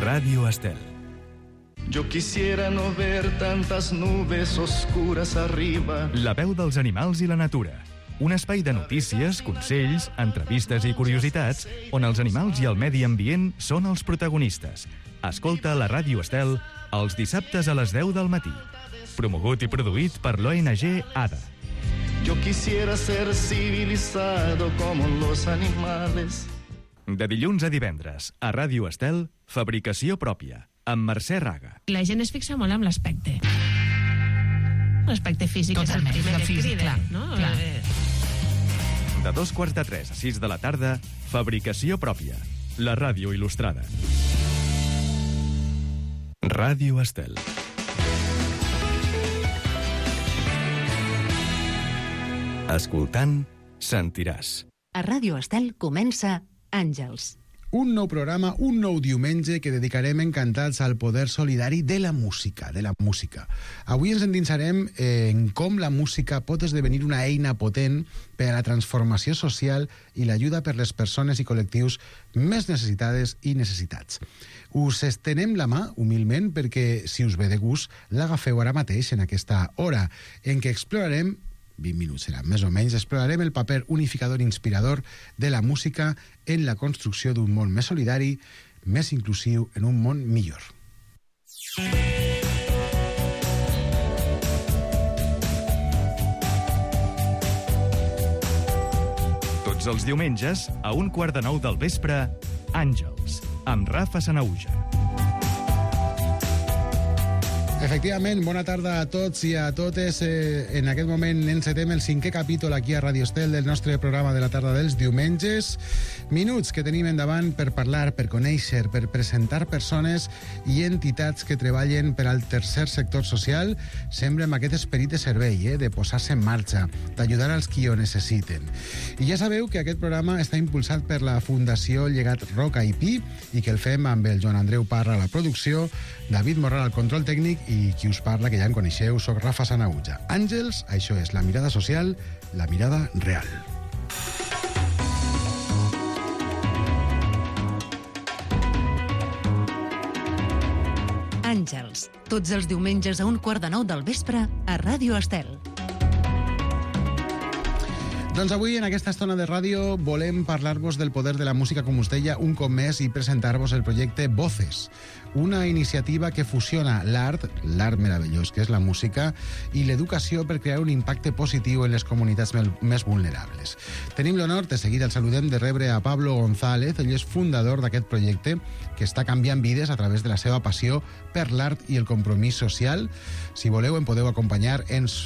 Radio Estel. Yo quisiera no ver tantas nubes oscuras arriba. La veu dels animals i la natura. Un espai de notícies, consells, entrevistes i curiositats on els animals i el medi ambient són els protagonistes. Escolta la Ràdio Estel els dissabtes a les 10 del matí. Promogut i produït per l'ONG ADA. Yo quisiera ser civilizado como los animales. De dilluns a divendres, a Ràdio Estel, Fabricació pròpia, amb Mercè Raga. La gent es fixa molt en l'aspecte. L'aspecte físic totalment, és el primer que físic, crida, clar, no? clar. De 2:45 a 6 de la tarda, Fabricació pròpia, la ràdio il·lustrada. Ràdio Estel. Escoltant, sentiràs. A Ràdio Estel comença Àngels. Un nou programa, un nou diumenge que dedicarem encantats al poder solidari de la música, Avui ens endinsarem en com la música pot esdevenir una eina potent per a la transformació social i l'ajuda per les persones i col·lectius més necessitades i necessitats. Us estenem la mà, humilment, perquè, si us ve de gust, l'agafeu ara mateix en aquesta hora, en què explorarem 20 minuts serà, més o menys, explorarem el paper unificador i inspirador de la música en la construcció d'un món més solidari, més inclusiu, en un món millor. Tots els diumenges, a 8:45 del vespre, Àngels, amb Rafa Sanauja. Efectivament, bona tarda a tots i a totes. En aquest moment encetem el 5è capítol aquí a Radio Estel del nostre programa de la tarda dels diumenges. Minuts que tenim endavant per parlar, per conèixer, per presentar persones i entitats que treballen per al tercer sector social, sempre amb aquest esperit de servei, de posar-se en marxa, d'ajudar als qui ho necessiten. I ja sabeu que aquest programa està impulsat per la Fundació Llegat Roca i Pi i que el fem amb el Joan Andreu Parra a la producció, David Morral al control tècnic i qui us parla, que ja em coneixeu, soc Rafa Sanauja. Àngels, això és la mirada social, la mirada real. Àngels, tots els diumenges a 8:45 del vespre a Ràdio Estel. Doncs avui, en aquesta estona de ràdio, volem parlar-vos del poder de la música, com us deia, un cop més, i presentar-vos el projecte Voces, una iniciativa que fusiona l'art meravellós, que és la música, i l'educació per crear un impacte positiu en les comunitats més vulnerables. Tenim l'honor, de seguida el saludem, de rebre a Pablo González. Ell és fundador d'aquest projecte que està canviant vides a través de la seva passió per l'art i el compromís social. Si voleu, ens podeu acompanyar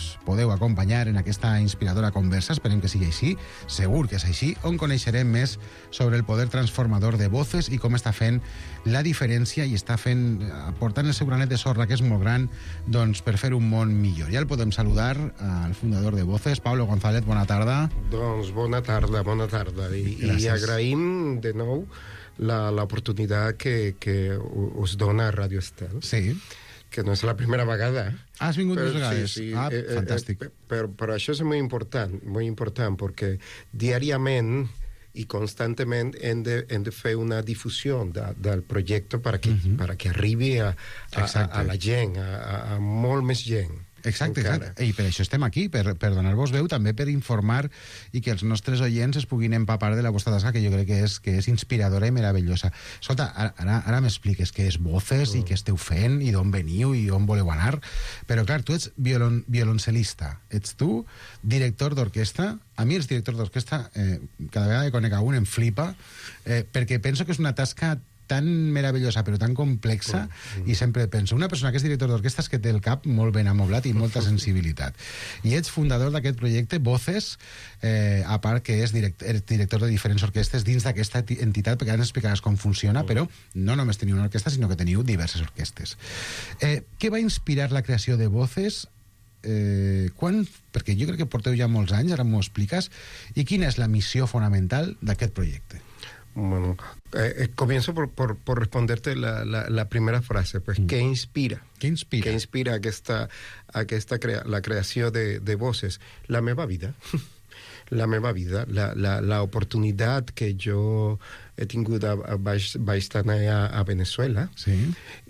en aquesta inspiradora conversa, esperem que sigui així, segur que és així, on coneixerem més sobre el poder transformador de Voces i com està fent la diferència i està aportant el seu granet de sorra, que és molt gran, doncs, per fer un món millor. Ja el podem saludar al fundador de Voces, Pablo González, bona tarda. Doncs bona tarda. I agraïm de nou l'oportunitat que us dona Ràdio Estel. Sí. Que no és la primera vegada. Has vingut dues vegades. Sí. Fantàstic. Però això és molt important, perquè diàriament i constantement hem de fer una difusió del projecte perquè arribi a la gent, a molt més gent. Exacte. I per això estem aquí, per donar-vos veu, també per informar i que els nostres oients es puguin empapar de la vostra tasca, que jo crec que és inspiradora i meravellosa. Escolta, ara m'expliques què és Voces i què esteu fent i d'on veniu i on voleu anar, però clar, tu ets violoncel·lista, ets tu director d'orquestra. A mi els directors d'orquestra, cada vegada que conec a un em flipa, perquè penso que és una tasca tan meravellosa però tan complexa i sempre penso, una persona que és director d'orquestra és que té el cap molt ben amoblat i molta sensibilitat. I ets fundador d'aquest projecte Voces, a part que és director de diferents orquestres dins d'aquesta entitat, perquè ara ens explicaràs com funciona, però no només teniu una orquestra, sinó que teniu diverses orquestes. Què va inspirar la creació de Voces? Perquè jo crec que porteu ja molts anys, ara m'ho expliques, i quina és la missió fonamental d'aquest projecte? Bueno, comienzo por responderte la primera frase, pues, ¿qué inspira? Què inspira la creació de Voces? La meva vida. la meva vida, la oportunitat que jo he tingut vaig anar a Venezuela, Sí.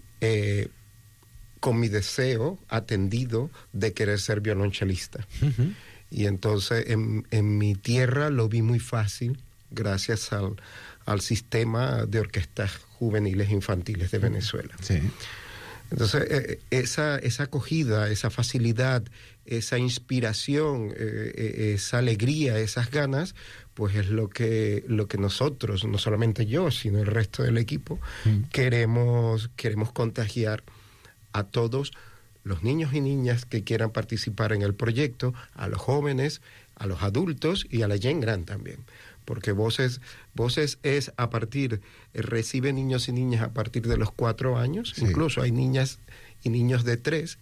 Con mi deseo atendido de querer ser violonchelista. Y entonces en mi tierra lo vi muy fácil gracias al sistema de orquestas juveniles infantiles de Venezuela. Sí. Entonces, esa acogida, esa facilidad, esa inspiración, esa alegría, esas ganas, pues es lo que nosotros, no solamente yo, sino el resto del equipo, queremos contagiar a todos los niños y niñas que quieran participar en el proyecto, a los jóvenes, a los adultos y a la Gent Gran también. Porque Voces es a partir, recibe niños y niñas a partir de los 4 años, Sí. Incluso hay niñas y niños de 3,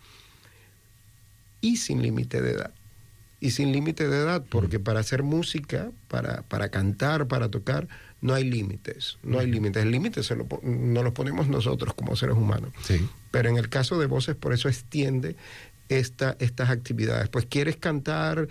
y sin límite de edad. Y sin límite de edad, porque para hacer música, para cantar, para tocar, no hay límites. No hay límites. El límite nos lo ponemos nosotros como seres humanos. Sí. Pero en el caso de Voces, por eso extiende estas actividades. Pues quieres cantar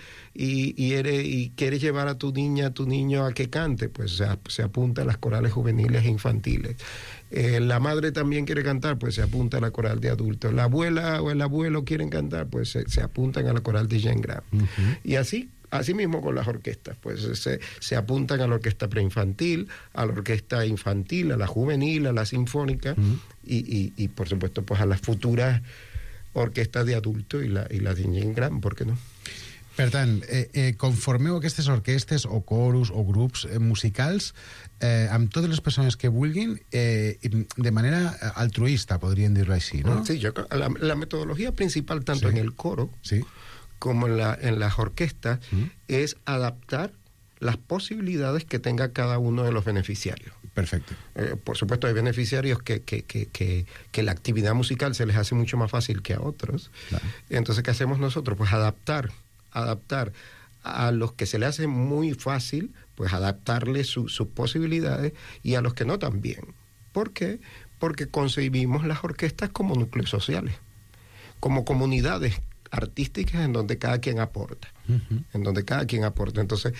y quieres llevar a tu niña, a tu niño a que cante, pues se apunta a las corales juveniles e infantiles. La madre también quiere cantar, pues se apunta a la coral de adultos. La abuela o el abuelo quieren cantar, pues se apuntan a la coral de Gent Gran. Y así mismo con las orquestas, pues se apuntan a la orquesta preinfantil, a la orquesta infantil, a la juvenil, a la sinfónica y por supuesto pues a las futuras orquestas de adultos y la de Gent Gran, ¿por qué no? Per tant, conformeu aquestes orquestes o coros o grups musicals amb totes les persones que vulguin de manera altruista, podríem dir-ho així, no? Sí, la metodología principal tanto Sí. en el coro Sí. como en las orquestas es adaptar las posibilidades que tenga cada uno de los beneficiarios. Perfecto. Por supuesto, hay beneficiarios que la actividad musical se les hace mucho más fácil que a otros. Claro. Entonces, ¿qué hacemos nosotros? Pues adaptar a los que se les hace muy fácil, pues adaptarles sus posibilidades, y a los que no también. ¿Por qué? Porque concebimos las orquestas como núcleos sociales, como comunidades artísticas en donde cada quien aporta. En donde cada quien aporta. Entonces,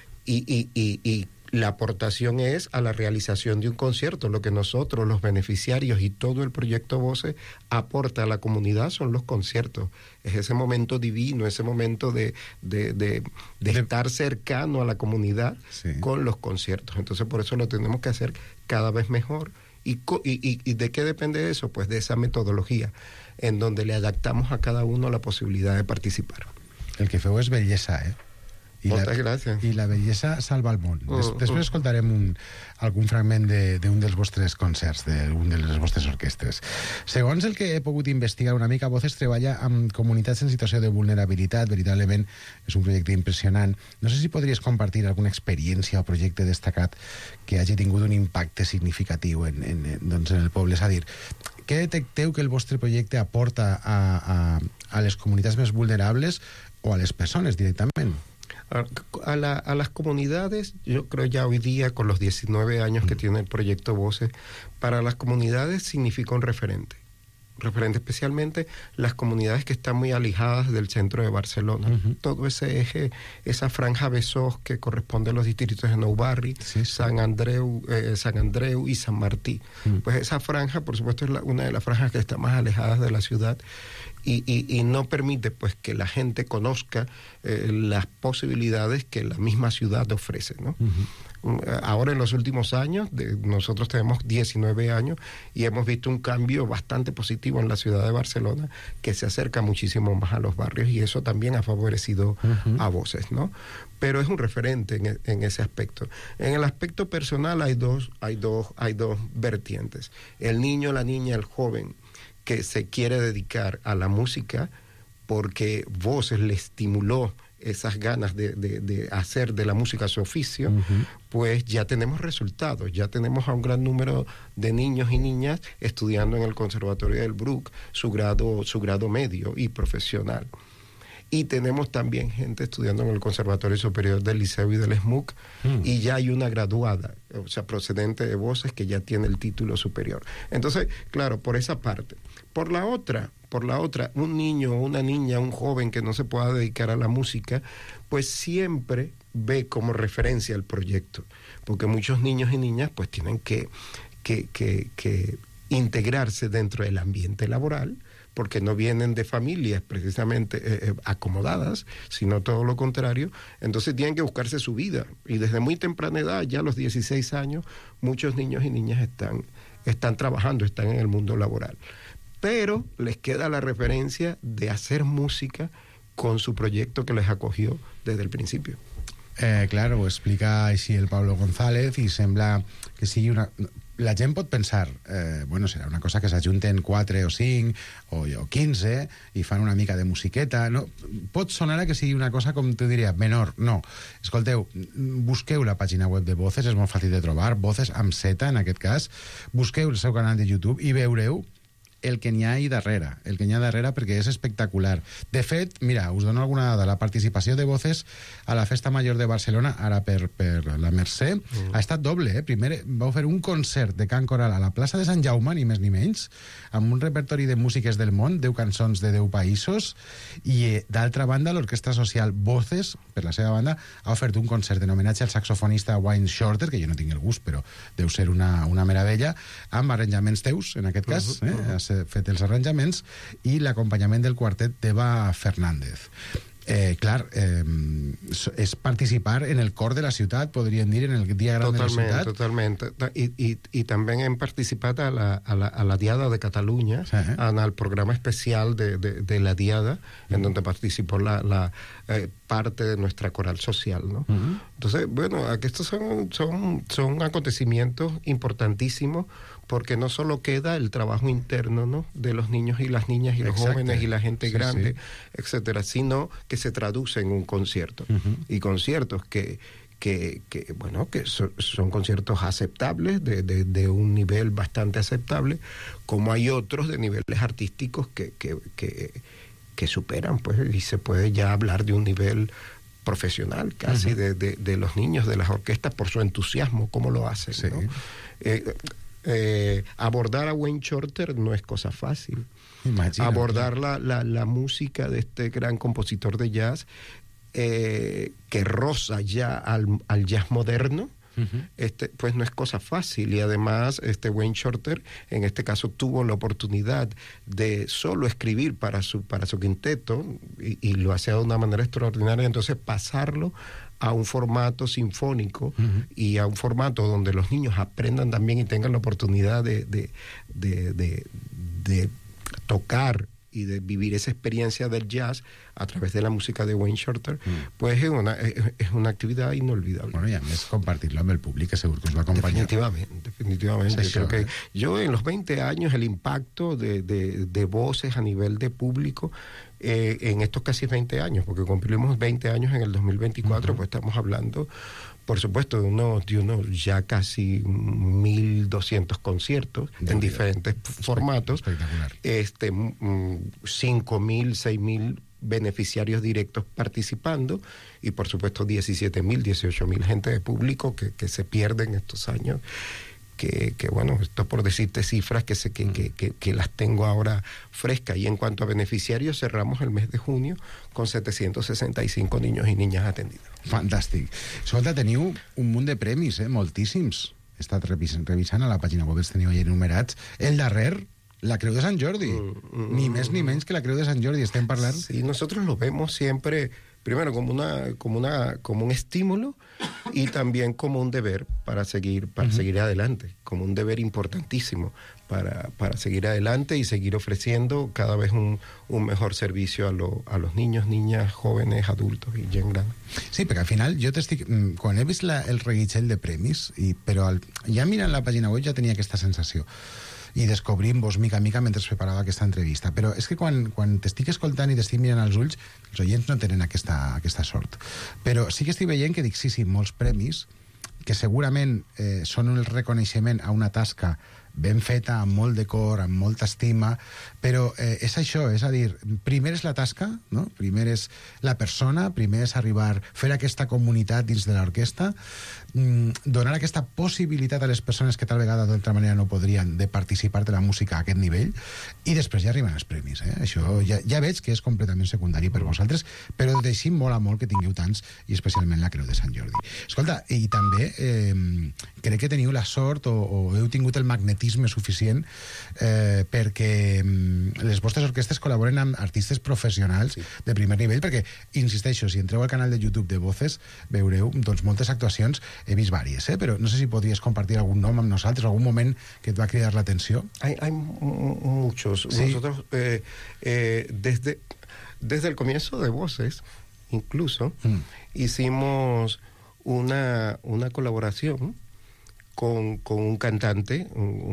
y la aportación es a la realización de un concierto. Lo que nosotros, los beneficiarios y todo el proyecto Voces aporta a la comunidad son los conciertos. Es ese momento divino, ese momento de estar cercano a la comunidad, Sí. con los conciertos. Entonces, por eso lo tenemos que hacer cada vez mejor. ¿Y de qué depende eso? Pues de esa metodología, en donde le adaptamos a cada uno la posibilidad de participar. El que feu és bellesa, Moltes gràcies. I la bellesa salva el món. Després escoltarem algun fragment d'un dels vostres concerts, d'un de les vostres orquestres. Segons el que he pogut investigar una mica, Voces treballa amb comunitats en situació de vulnerabilitat. Veritablement és un projecte impressionant. No sé si podries compartir alguna experiència o projecte destacat que hagi tingut un impacte significatiu en el poble. És a dir, què detecteu que el vostre projecte aporta a les comunitats més vulnerables o a les persones directament? A las comunidades, yo creo ya hoy día, con los 19 años que tiene el proyecto Voces, para las comunidades significa un referente. Referente especialmente las comunidades que están muy alejadas del centro de Barcelona. Todo ese eje, esa franja Besós que corresponde a los distritos de Nou Barri, Sí. Sant Andreu y San Martí. Pues esa franja, por supuesto, es una de las franjas que está más alejadas de la ciudad y no permite pues que la gente conozca las posibilidades que la misma ciudad ofrece, ¿no? Ahora, en los últimos años, nosotros tenemos 19 años y hemos visto un cambio bastante positivo en la ciudad de Barcelona, que se acerca muchísimo más a los barrios, y eso también ha favorecido a Voces, ¿no? Pero es un referente en ese aspecto. En el aspecto personal hay dos vertientes. El niño, la niña, el joven que se quiere dedicar a la música porque Voces le estimuló esas ganas de hacer de la música su oficio, pues ya tenemos resultados, ya tenemos a un gran número de niños y niñas estudiando en el Conservatorio del Bruc su grado medio y profesional. Y tenemos también gente estudiando en el Conservatorio Superior del Liceo y del SMUC, y ya hay una graduada, o sea, procedente de Voces, que ya tiene el título superior. Entonces, claro, por esa parte. Por la otra, por la otra, un niño, una niña, un joven que no se pueda dedicar a la música, pues siempre ve como referencia el proyecto, porque muchos niños y niñas pues tienen que integrarse dentro del ambiente laboral, porque no vienen de familias precisamente acomodadas, sino todo lo contrario. Entonces tienen que buscarse su vida. Y desde muy temprana edad, ya a los 16 años, muchos niños y niñas están trabajando, están en el mundo laboral. Pero les queda la referencia de hacer música con su proyecto que les acogió desde el principio. Claro, ho explica així el Pablo González i sembla que sigui una... La gent pot pensar, bueno, serà una cosa que s'ajunten 4 o 5 o 15 i fan una mica de musiqueta, no? Pot sonar a que sigui una cosa, com tu diria, menor. No. Escolteu, busqueu la pàgina web de Voces, és molt fàcil de trobar, Voces amb Z en aquest cas, busqueu el seu canal de YouTube i veureu el que n'hi ha darrere, perquè és espectacular. De fet, mira, us dono alguna dada. La participació de Voces a la Festa Major de Barcelona, ara per la Mercè, ha estat doble. Primer vau fer un concert de cant coral a la plaça de Sant Jaume, ni més ni menys, amb un repertori de músiques del món, 10 cançons de 10 països, i d'altra banda, l'Orquestra Social Voces, per la seva banda, ha ofert un concert en homenatge al saxofonista Wayne Shorter, que jo no tinc el gust, però deu ser una meravella, amb arranjaments teus, en aquest cas, has fet els arranjaments, i l'acompanyament del quartet d'Eva Fernández. Clar, és participar en el cor de la ciutat, podríem dir, en el dia gran de la ciutat. Totalment. I també hem participat a la Diada de Catalunya, en el programa especial de la Diada, en donde participó la parte de nuestra coral social, ¿no? Entonces, bueno, estos son acontecimientos importantísimos, porque no solo queda el trabajo interno, ¿no?, de los niños y las niñas y los jóvenes y la gente grande, etcétera, sino que se traduce en un concierto. Y conciertos que son conciertos aceptables, de un nivel bastante aceptable, como hay otros de niveles artísticos que superan, pues, y se puede ya hablar de un nivel profesional casi de los niños, de las orquestas, por su entusiasmo, cómo lo hacen, ¿no? Abordar a Wayne Shorter no es cosa fácil. Imagínate. Abordar la música de este gran compositor de jazz, que roza ya al jazz moderno, pues no es cosa fácil. Y además Wayne Shorter en este caso tuvo la oportunidad de solo escribir para su quinteto, y lo hacía de una manera extraordinaria. Entonces pasarlo a un formato sinfónico y a un formato donde los niños aprendan también y tengan la oportunidad de tocar y de vivir esa experiencia del jazz a través de la música de Wayne Shorter, pues es una actividad inolvidable. Bueno, y a més compartir-lo amb el públic, que segur que us va acompanyar. Definitivamente. Sí, creo que yo en los 20 años el impacto de Voces a nivel de público, en estos casi 20 años, porque cumplimos 20 años en el 2024, pues estamos hablando, por supuesto, de unos ya casi 1.200 conciertos en diferentes formatos. Espectacular. 5.000, 6.000 beneficiarios directos participando, y por supuesto 17.000, 18.000 gente de público que se pierden estos años. Que bueno, esto por decirte cifras que las tengo ahora frescas. Y en cuanto a beneficiarios, cerramos el mes de junio con 765 niños i niñas atendidos. Fantàstic. Escolta, teniu un munt de premis, moltíssims. He estat revisant a la pàgina web, els teniu allà enumerats. El darrer, la Creu de Sant Jordi. Ni més ni menys que la Creu de Sant Jordi. Estem parlant... Sí, nosotros lo vemos siempre, primero como un estímulo, y también como un deber para seguir adelante, como un deber importantísimo para seguir adelante y seguir ofreciendo cada vez un mejor servicio a los niños, niñas, jóvenes, adultos i gent gran. Sí, perquè al final jo quan he vist el reguitzell de premis, però ja mirant la pàgina web ja tenia aquesta sensació, i descobrint-vos mica en mica mentre es preparava aquesta entrevista. Però és que quan t'estic escoltant i t'estic mirant als ulls, els oients no tenen aquesta sort. Però sí que estic veient que dic, sí, molts premis, que segurament són el reconeixement a una tasca ben feta, amb molt de cor, amb molta estima, però és això, és a dir, primer és la tasca, no? Primer és la persona, primer és arribar, fer aquesta comunitat dins de l'orquestra, donar aquesta possibilitat a les persones que tal vegada d'altra manera no podrien de participar de la música a aquest nivell, i després ja arriben els premis. Això ja veig que és completament secundari per vosaltres, però d'així mola molt que tingueu tants, i especialment la Creu de Sant Jordi. Escolta, i també crec que teniu la sort o heu tingut el magnetisme suficient perquè les vostres orquestres col·laboren amb artistes professionals de primer nivell, perquè, insisteixo, si entreu al canal de YouTube de Voces veureu doncs, moltes actuacions. He vist vàries, però no sé si podries compartir algun nom amb nosaltres, algun moment que et va cridar l'atenció. Hay muchos. Sí. Nosotros, desde el comienzo de Voces, incluso, hicimos una colaboración con un cantante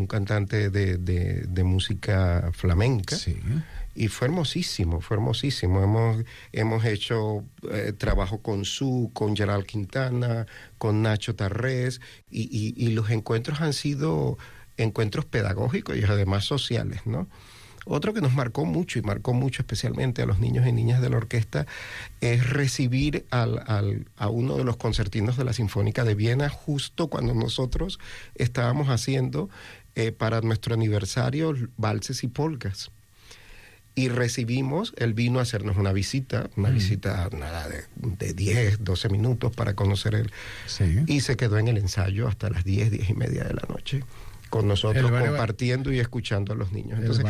de música flamenca. Sí. Y fue hermosísimo. Hemos hecho trabajo con con Gerald Quintana, con Nacho Tarrés, y los encuentros han sido encuentros pedagógicos y además sociales, ¿no? Otro que nos marcó mucho, y marcó mucho especialmente a los niños y niñas de la orquesta, es recibir a uno de los concertinos de la Sinfónica de Viena justo cuando nosotros estábamos haciendo para nuestro aniversario valses y polkas. Y recibimos, él vino a hacernos una visita nada de 10, 12 minutos para conocer él. Sí. Y se quedó en el ensayo hasta las 10, 10 y media de la noche, con nosotros compartiendo y escuchando a los niños. Entonces,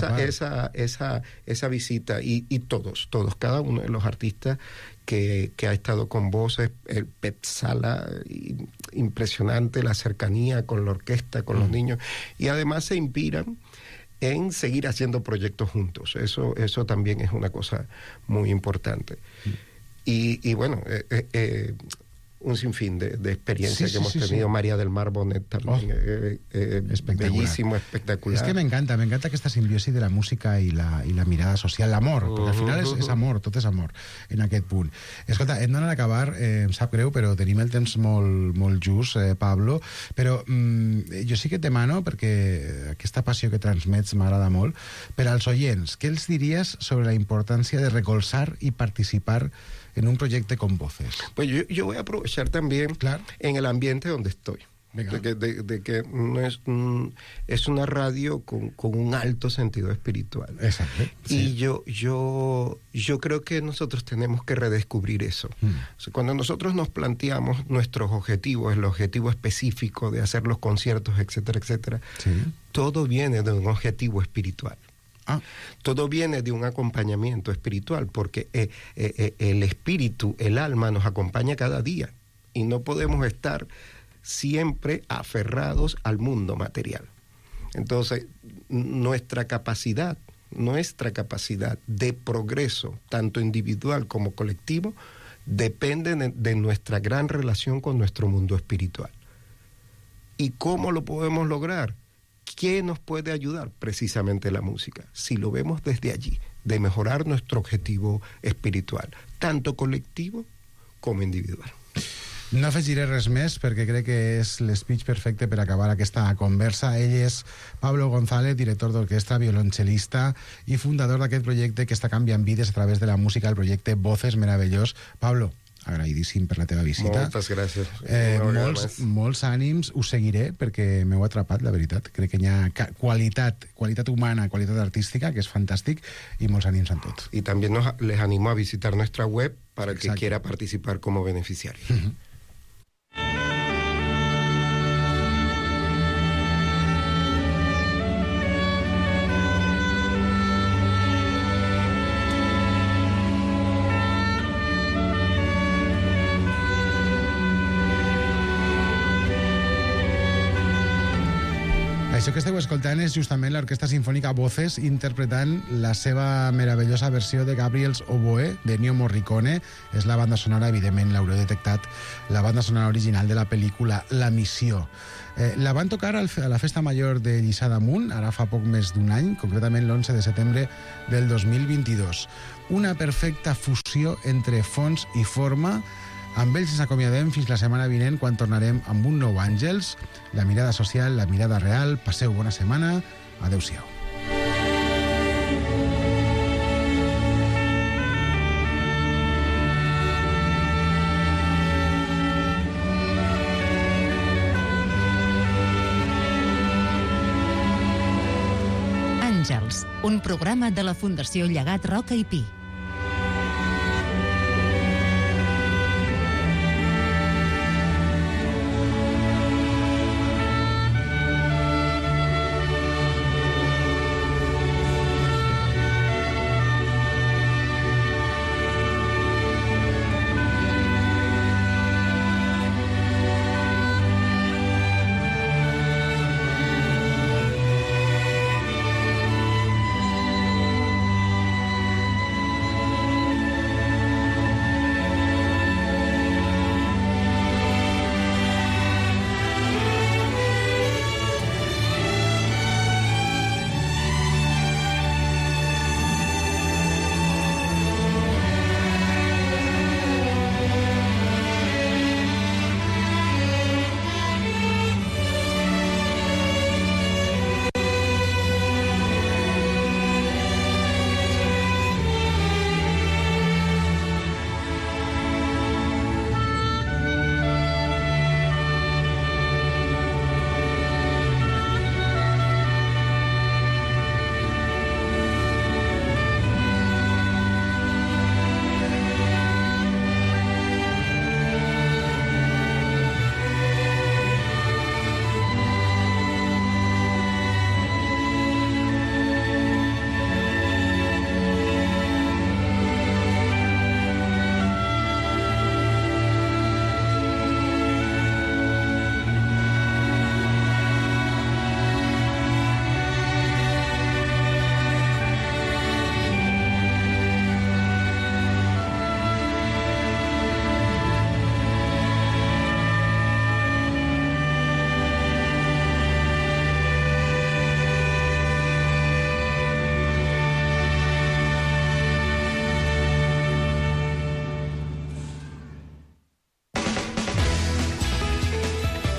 esa visita, y todos, cada uno de los artistas que ha estado con Voces, el Pep Sala, impresionante la cercanía con la orquesta, con los niños, y además se inspiran en seguir haciendo proyectos juntos. Eso también es una cosa muy importante. Y bueno, un sinfín de experiencias que hemos tenido. Sí. María del Mar Bonet también, bellísimo, espectacular. Es que me encanta aquesta simbiosi de la música i la mirada social, l'amor, perquè al final és amor, tot és amor en aquest punt. Escolta, hem d'anar a acabar, em sap greu, però tenim el temps molt just, Pablo, però jo sí que et demano, perquè aquesta passió que transmets m'agrada molt, per als oients, què els diries sobre la importància de recolzar i participar en un proyecto con Voces? Pues yo voy a aprovechar también, claro, en el ambiente donde estoy. De que no es una radio con un alto sentido espiritual. Exacto. Sí. Y yo creo que nosotros tenemos que redescubrir eso. O sea, cuando nosotros nos planteamos nuestros objetivos, el objetivo específico de hacer los conciertos, etcétera, etcétera, sí, todo viene de un objetivo espiritual. Todo viene de un acompañamiento espiritual, porque el espíritu, el alma nos acompaña cada día, y no podemos estar siempre aferrados al mundo material. Entonces, nuestra capacidad de progreso, tanto individual como colectivo, depende de nuestra gran relación con nuestro mundo espiritual. ¿Y cómo lo podemos lograr? ¿Qué nos puede ayudar? Precisamente la música, si lo vemos desde allí, de mejorar nuestro objetivo espiritual, tanto colectivo como individual. No afegiré res més, perquè crec que és l'espeech perfecte per acabar aquesta conversa. Ell és Pablo González, director d'orquestra, violoncel·lista i fundador d'aquest projecte que està canviant vides a través de la música, el projecte Voces, meravellós. Pablo, agraïdíssim per la teva visita. Moltes gràcies. Molts ànims, us seguiré perquè m'heu atrapat, la veritat. Crec que hi ha qualitat humana, qualitat artística, que és fantàstic, i molts ànims en tot. Y también les animo a visitar nuestra web para el que quiera participar como beneficiario. Això que esteu escoltant és justament l'Orquestra Simfònica Voces interpretant la seva meravellosa versió de Gabriel's Oboe de Ennio Morricone. És la banda sonora, evidentment l'haureu detectat, la banda sonora original de la pel·lícula La Missió. La van tocar a la Festa Major de Lliçà d'Amunt, ara fa poc més d'un any, concretament l'11 de setembre del 2022. Una perfecta fusió entre fons i forma, Amb ells ens acomiadem fins la setmana vinent, quan tornarem amb un nou Àngels, la mirada social, la mirada real. Passeu bona setmana. Adéu-siau. Àngels, un programa de la Fundació Llegat Roca i Pi.